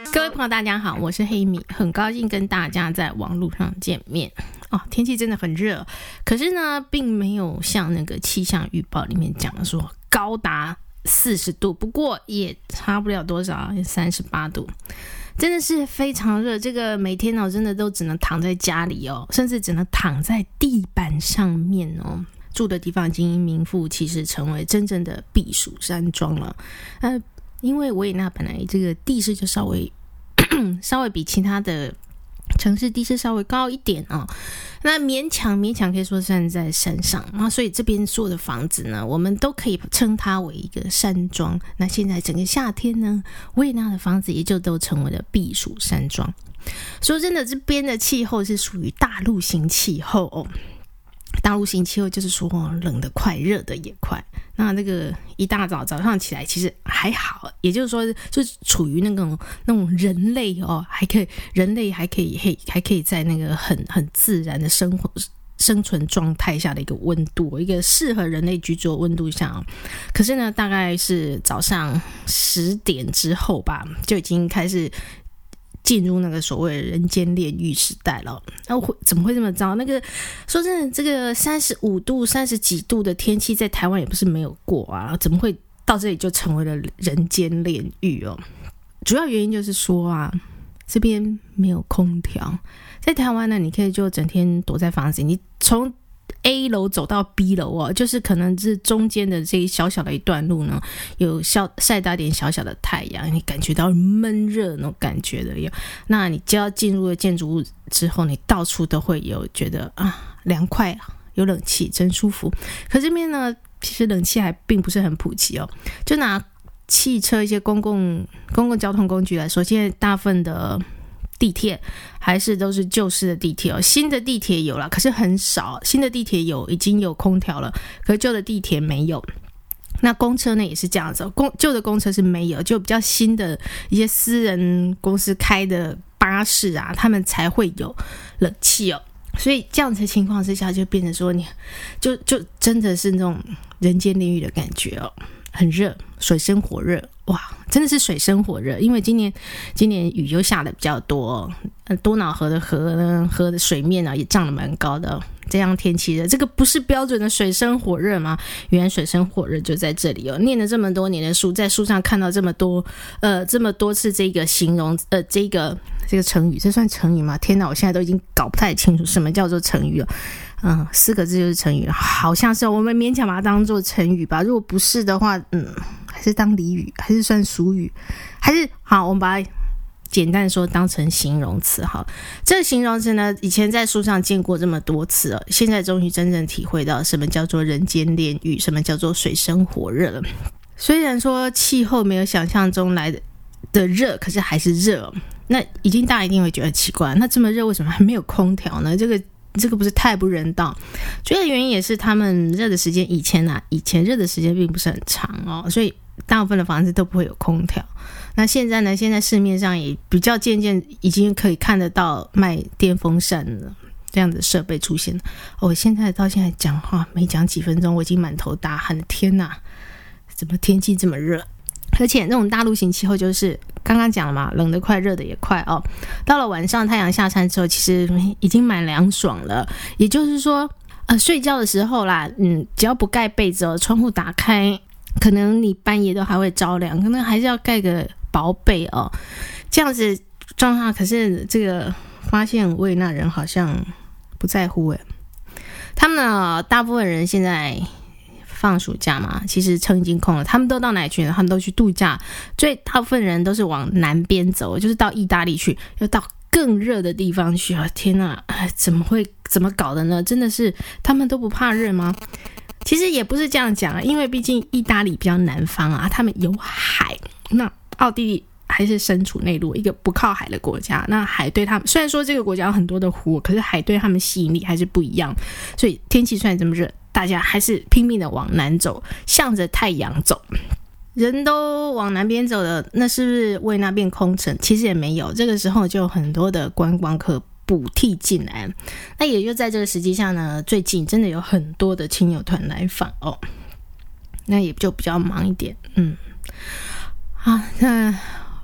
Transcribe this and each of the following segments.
各位朋友大家好，我是黑米，很高兴跟大家在网络上见面天气真的很热，可是呢并没有像那个气象预报里面讲的说高达40度，不过也差不了多少，38度，真的是非常热。这个每天真的都只能躺在家里甚至只能躺在地板上面住的地方精英民富其实成为真正的避暑山庄了。因为维也纳本来这个地势就稍微比其他的城市地势稍微高一点那勉强可以说站在山上，所以这边所有的房子呢，我们都可以称它为一个山庄。那现在整个夏天呢，维也纳的房子也就都成为了避暑山庄。说真的，这边的气候是属于大陆型气候大陆型气候就是说冷得快，热得也快。那这个一大早上起来其实还好，也就是说就是处于那种人类人类还可以在那个很自然的生存状态下的一个温度，一个适合人类居住的温度下可是呢大概是早上10点之后吧，就已经开始进入那个所谓的人间炼狱时代了。怎么会这么糟？那个说真的，这个35度、30几度的天气在台湾也不是没有过怎么会到这里就成为了人间炼狱主要原因就是说这边没有空调。在台湾呢，你可以就整天躲在房子，你从A 楼走到 B 楼就是可能是中间的这一小小的一段路呢，有晒到一点小小的太阳，你感觉到闷热那种感觉的那你就要进入了建筑物之后，你到处都会有觉得凉快，有冷气真舒服。可这边呢其实冷气还并不是很普及就拿汽车一些公共交通工具来说，现在大部分的地铁还是都是旧式的地铁新的地铁有啦，可是很少。新的地铁已经有空调了，可是旧的地铁没有。那公车呢也是这样子旧的公车是没有，就比较新的一些私人公司开的巴士他们才会有冷气所以这样子的情况之下，就变成说你就真的是那种人间炼狱的感觉很热，水深火热，真的是水深火热。因为今年雨又下的比较多多瑙河的河的水面也涨得蛮高的这样天气的，这个不是标准的水深火热吗？原来水深火热就在这里念了这么多年的书，在书上看到这么多次这个形容这个成语，这算成语吗？天哪，我现在都已经搞不太清楚什么叫做成语了。4个字就是成语，好像是我们勉强把它当做成语吧。如果不是的话，还是当俚语，还是算俗语，还是好，我们把它简单的说当成形容词好。这个形容词呢，以前在书上见过这么多次现在终于真正体会到什么叫做人间炼狱，什么叫做水深火热了。虽然说气候没有想象中来的热，可是还是热那大家一定会觉得奇怪，那这么热为什么还没有空调呢？这个不是太不人道？主要原因也是他们热的时间以前热的时间并不是很长所以大部分的房子都不会有空调。那现在呢？现在市面上也比较渐渐已经可以看得到卖电风扇了这样的设备出现我现在到现在讲话没讲几分钟，我已经满头大汗了。天哪，怎么天气这么热？而且那种大陆型气候就是刚刚讲了嘛，冷得快，热得也快到了晚上太阳下山之后，其实已经蛮凉爽了。也就是说睡觉的时候啦只要不盖被子窗户打开，可能你半夜都还会着凉，可能还是要盖个薄被这样子状况。可是这个发现维也纳人好像不在乎他们呢大部分人现在放暑假嘛，其实城已经空了，他们都到哪里去呢？他们都去度假，所以大部分人都是往南边走，就是到意大利去，又到更热的地方去天哪，怎么搞的呢？真的是他们都不怕热吗？其实也不是这样讲因为毕竟意大利比较南方他们有海，那奥地利还是身处内陆，一个不靠海的国家。那海对他们，虽然说这个国家有很多的湖，可是海对他们吸引力还是不一样。所以天气虽然这么热，大家还是拼命的往南走，向着太阳走。人都往南边走了，那是不是为那边空城？其实也没有，这个时候就有很多的观光客补替进来。那也就在这个时机下呢，最近真的有很多的亲友团来访那也就比较忙一点那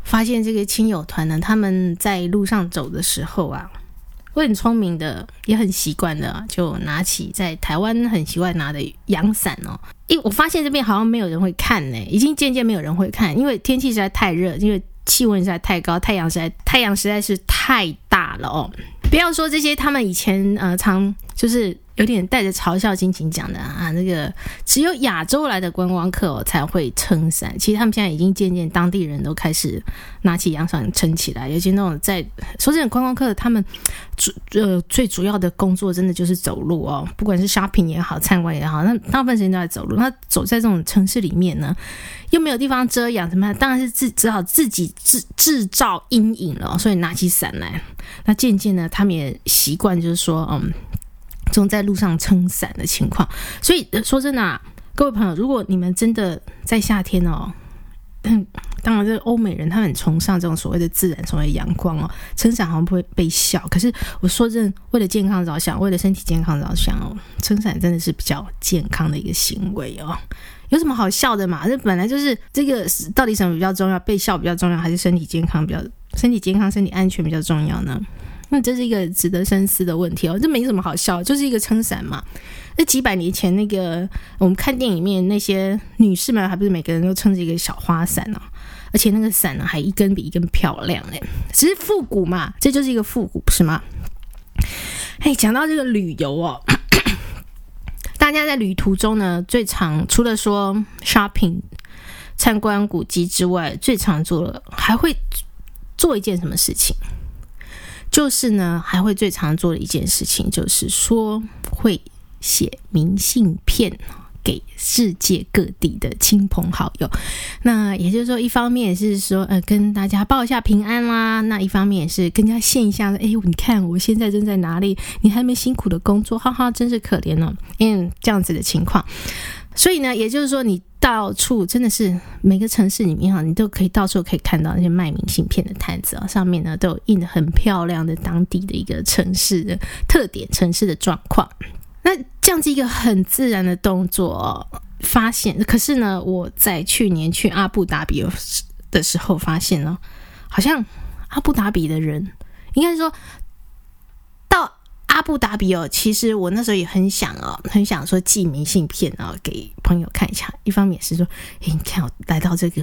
发现这个亲友团呢，他们在路上走的时候啊，我很聪明的，也很习惯的，就拿起在台湾很习惯拿的阳伞哦。我发现这边好像没有人会看呢，已经渐渐没有人会看，因为天气实在太热，因为气温实在太高，太阳实在是太大了哦。不要说这些他们以前常就是有点带着嘲笑心情讲的啊，那个只有亚洲来的观光客才会撑伞。其实他们现在已经渐渐当地人都开始拿起阳伞撑起来，尤其那种说真的观光客他们最主要的工作真的就是走路哦，不管是 shopping 也好，参观也好，那大部分时间都在走路。那走在这种城市里面呢，又没有地方遮阳，怎么样？当然是只好自己制造阴影了，所以拿起伞来。那渐渐呢，他们也习惯就是说这种在路上撑伞的情况。所以说真的啊，各位朋友，如果你们真的在夏天哦，当然这个欧美人他很崇尚这种所谓的自然，所谓的阳光哦，撑伞好像不会被笑。可是我说真的，为了健康着想，为了身体健康着想哦，撑伞真的是比较健康的一个行为哦。有什么好笑的嘛？这本来就是这个到底什么比较重要？被笑比较重要，还是身体健康、身体安全比较重要呢？那这是一个值得深思的问题哦。这没什么好笑，就是一个撑伞嘛。那几百年前那个我们看电影里面那些女士们，还不是每个人都撑着一个小花伞哦，而且那个伞呢还一根比一根漂亮哎，只是复古嘛，这就是一个复古，不是吗？讲到这个旅游哦。大家在旅途中呢，最常除了说 shopping 参观古迹之外，最常做的还会做一件什么事情？就是呢，还会最常做的一件事情，就是说会写明信片给世界各地的亲朋好友。那也就是说，一方面是说跟大家报一下平安啦，那一方面也是跟大家献一下你看我现在正在哪里，你还没辛苦的工作，哈哈，真是可怜哦。这样子的情况。所以呢，也就是说你到处真的是每个城市里面你都可以到处可以看到那些卖明信片的摊子上面呢都有印得很漂亮的当地的一个城市的特点，城市的状况。那这样子一个很自然的动作发现，可是呢，我在去年去阿布达比的时候发现呢，好像阿布达比的人，应该说到阿布达比其实我那时候也很想说寄明信片给朋友看一下。一方面是说，你看我来到这个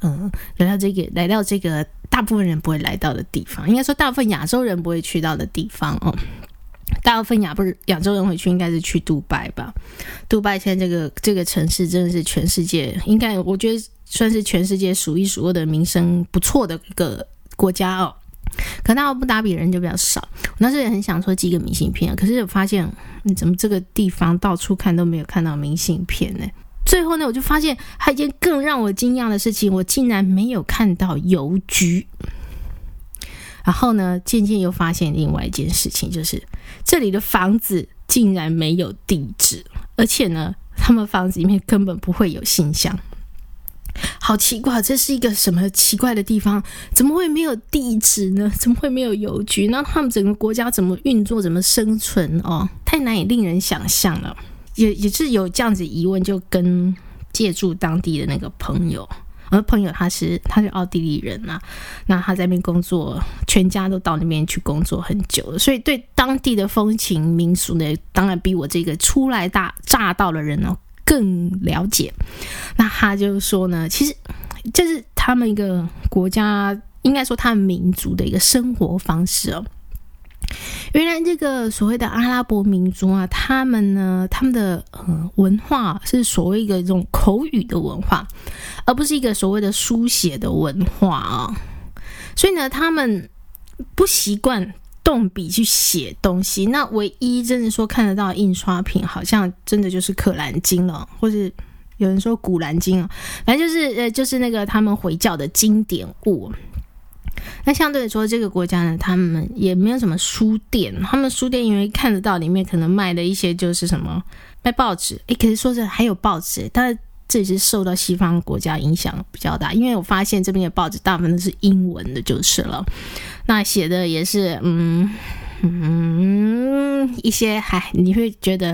大部分人不会来到的地方，应该说大部分亚洲人不会去到的地方哦。大部分亚洲人回去应该是去杜拜吧。杜拜现在这个城市真的是全世界，应该我觉得算是全世界数一数二的名声不错的一个国家哦。可能阿布达比人就比较少。我那时候也很想说寄个明信片，可是我发现怎么这个地方到处看都没有看到明信片呢？最后呢，我就发现还有一件更让我惊讶的事情，我竟然没有看到邮局。然后呢，渐渐又发现另外一件事情，就是这里的房子竟然没有地址，而且呢，他们房子里面根本不会有信箱。好奇怪，这是一个什么奇怪的地方？怎么会没有地址呢？怎么会没有邮局？那他们整个国家怎么运作？怎么生存？太难以令人想象了。也是有这样子疑问，就跟借住当地的那个朋友。而朋友他是奥地利人啊，那他在那边工作，全家都到那边去工作很久了，所以对当地的风情民俗呢，当然比我这个初来乍到的人更了解。那他就说呢，其实这是他们一个国家，应该说他们民族的一个生活方式哦。原来这个所谓的阿拉伯民族啊，他们的文化是所谓一个这种口语的文化，而不是一个所谓的书写的文化啊。所以呢，他们不习惯动笔去写东西。那唯一真的说看得到印刷品，好像真的就是可兰经了，或是有人说古兰经啊，反正就是那个他们回教的经典物。那相对来说，这个国家呢，他们也没有什么书店。他们书店因为看得到里面可能卖的一些就是什么卖报纸，可是说是还有报纸，但是这也是受到西方国家影响比较大，因为我发现这边的报纸大部分都是英文的就是了。那写的也是一些你会觉得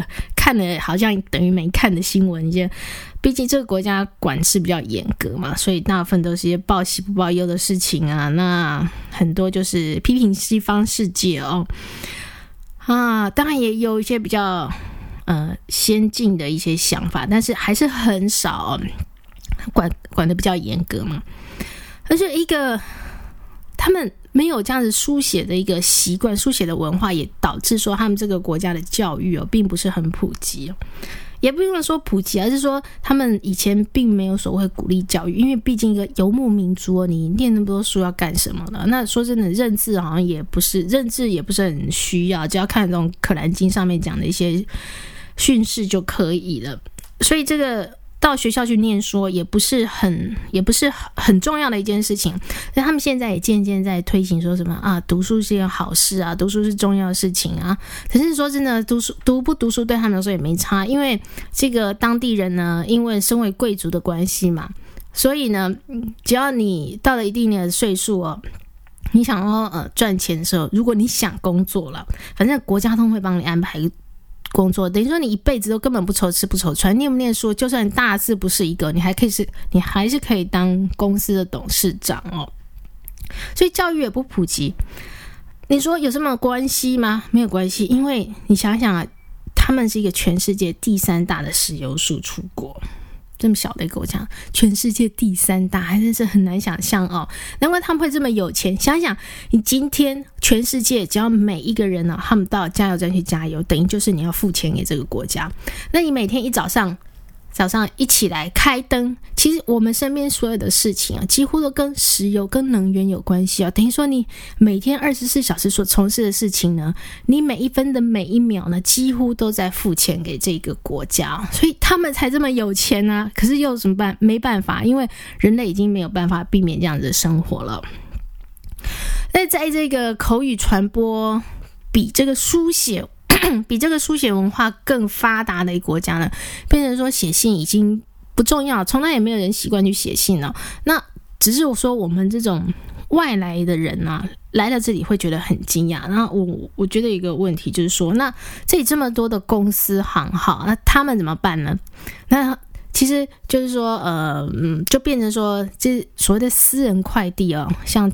看了好像等于没看的新闻，毕竟这个国家管制比较严格嘛，所以大部分都是一些报喜不报忧的事情啊。那很多就是批评西方世界哦。当然也有一些比较先进的一些想法，但是还是很少管得比较严格嘛。而且他们没有这样子书写的一个习惯，书写的文化也导致说他们这个国家的教育并不是很普及也不用说普及，而是说他们以前并没有所谓鼓励教育，因为毕竟一个游牧民族你念那么多书要干什么呢？那说真的，认字好像也不是很需要，只要看这种可兰经上面讲的一些训示就可以了。所以这个到学校去念书也不是很重要的一件事情。所以他们现在也渐渐在推行说什么读书是件好事啊，读书是重要的事情啊。可是说真的，读不读书对他们来说也没差，因为这个当地人呢，因为身为贵族的关系嘛，所以呢，只要你到了一定的岁数你想要赚钱的时候，如果你想工作了，反正国家都会帮你安排工作，等于说你一辈子都根本不愁吃不愁穿，念不念书，就算大字不是一个，你还是可以当公司的董事长所以教育也不普及。你说有什么关系吗？没有关系，因为你想想他们是一个全世界第3大的石油输出国，这么小的一个国家，全世界第3大，还真是很难想象难怪他们会这么有钱。想想你今天全世界只要每一个人他们到加油站去加油，等于就是你要付钱给这个国家。那你每天一早上一起来开灯，其实我们身边所有的事情几乎都跟石油跟能源有关系等于说你每天24小时所从事的事情呢，你每一分的每一秒呢，几乎都在付钱给这个国家，所以他们才这么有钱啊。可是又怎么办？没办法，因为人类已经没有办法避免这样子的生活了。那在这个口语传播比这个书写文化更发达的一个国家呢，变成说写信已经不重要，从来也没有人习惯去写信了。那只是说我们这种外来的人来到这里会觉得很惊讶。然后我觉得一个问题就是说，那这里这么多的公司行号，那他们怎么办呢？那其实就是说就变成说这所谓的私人快递像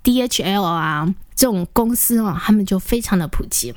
DHL 这种公司他们就非常的普及。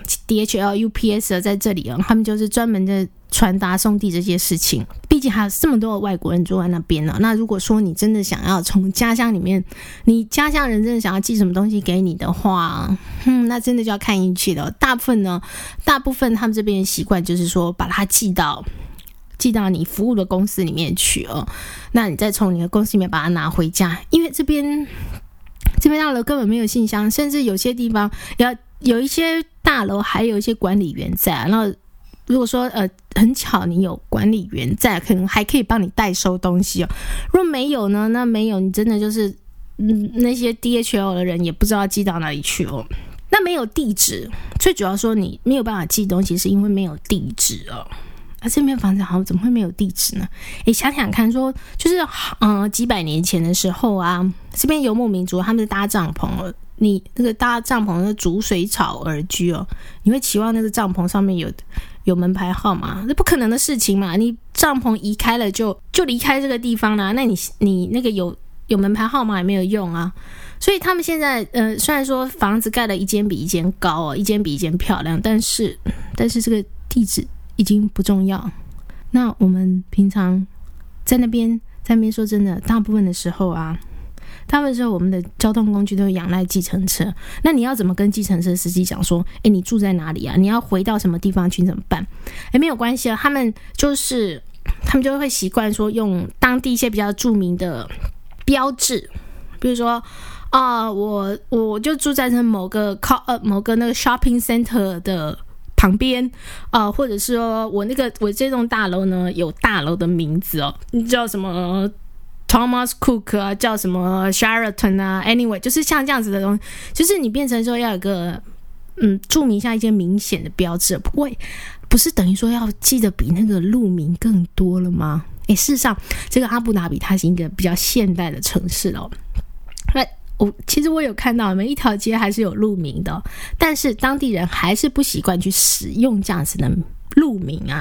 DHL、UPS 在这里他们就是专门的传达送递这些事情，毕竟还有这么多的外国人住在那边那如果说你真的想要从家乡里面，你家乡人真的想要寄什么东西给你的话那真的就要看运气了。大部分他们这边的习惯就是说把它寄到你服务的公司里面去那你再从你的公司里面把它拿回家，因为这边大楼根本没有信箱，甚至有些地方有一些大楼还有一些管理员在然后如果说很巧你有管理员在，可能还可以帮你代收东西如果没有呢，那没有，你真的就是那些 DHL 的人也不知道寄到哪里去那没有地址，最主要说你没有办法寄东西是因为没有地址这边房子好怎么会没有地址呢？想想看说就是几百年前的时候这边游牧民族他们是搭帐篷你那个搭帐篷是逐水草而居你会期望那个帐篷上面有门牌号码？那不可能的事情嘛，你帐篷移开了就离开这个地方啦，那你那个有门牌号码也没有用所以他们现在虽然说房子盖了一间比一间高一间比一间漂亮，但是这个地址已经不重要。那我们平常在那边说真的，大部分的时候我们的交通工具都仰赖计程车。那你要怎么跟计程车司机讲说你住在哪里你要回到什么地方去怎么办？没有关系他们就会习惯说用当地一些比较著名的标志，比如说我就住在某个那个 shopping center 的旁边或者是说我这栋大楼呢有大楼的名字叫什么 Thomas Cook 叫什么 Sheraton anyway 就是像这样子的东西，就是你变成说要有个注明一下一些明显的标志，不是等于说要记得比那个路名更多了吗？事实上这个阿布达比它是一个比较现代的城市其实我有看到每一条街还是有路名的但是当地人还是不习惯去使用这样子的路名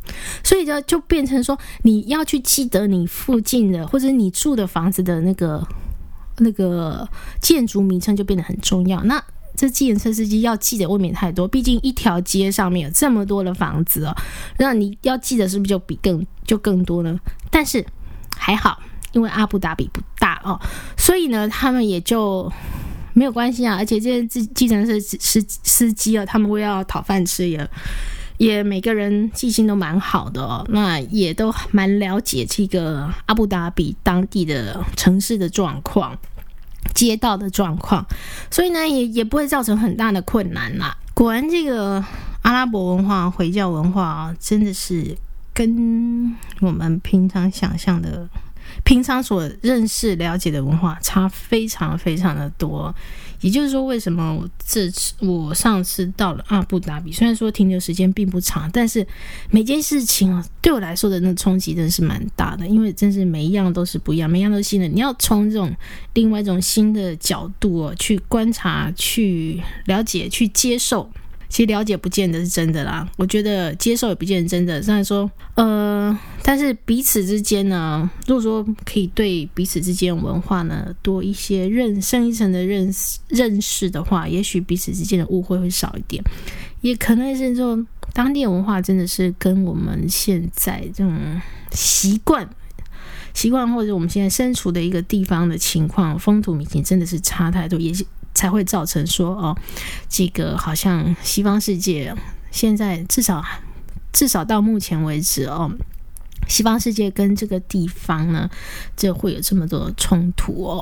所以就变成说，你要去记得你附近的或者你住的房子的那个建筑名称就变得很重要。那这计程车司机要记得未免太多，毕竟一条街上面有这么多的房子哦，那你要记得是不是就更多呢？但是还好，因为阿布达比不大哦，所以呢他们也就没有关系啊。而且这些计程车司机啊，他们为了要讨饭吃，也每个人记性都蛮好的哦，那也都蛮了解这个阿布达比当地的城市的状况、街道的状况，所以呢也不会造成很大的困难啦。果然这个阿拉伯文化、回教文化啊，真的是跟我们平常想象的、平常所认识了解的文化差非常非常的多。也就是说，为什么我上次到了阿布达比，虽然说停留时间并不长，但是每件事情对我来说的那冲击真的是蛮大的，因为真是每一样都是不一样，每一样都是新的。你要从这种另外一种新的角度去观察、去了解、去接受。其实了解不见得是真的啦，我觉得接受也不见得真的。虽然说但是彼此之间呢，如果说可以对彼此之间文化呢多一些深一层的认识的话，也许彼此之间的误会会少一点。也可能是说当地文化真的是跟我们现在这种习惯或者我们现在身处的一个地方的情况、风土民情真的是差太多，也才会造成说这个好像西方世界现在至少到目前为止西方世界跟这个地方呢，这会有这么多的冲突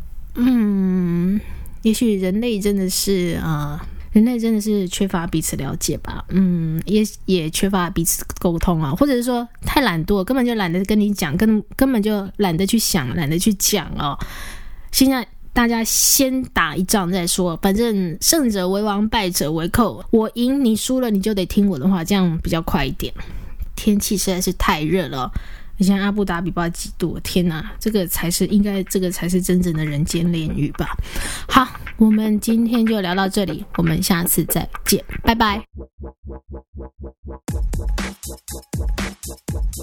也许人类真的是缺乏彼此了解吧，也缺乏彼此沟通啊，或者是说太懒惰，根本就懒得跟你讲，根本就懒得去想，懒得去讲现在大家先打一仗再说，反正胜者为王，败者为寇，我赢你输了你就得听我的话，这样比较快一点。天气实在是太热了，你像阿布达比不知道几度，天哪，这个才是真正的人间炼狱吧。好，我们今天就聊到这里，我们下次再见，拜拜。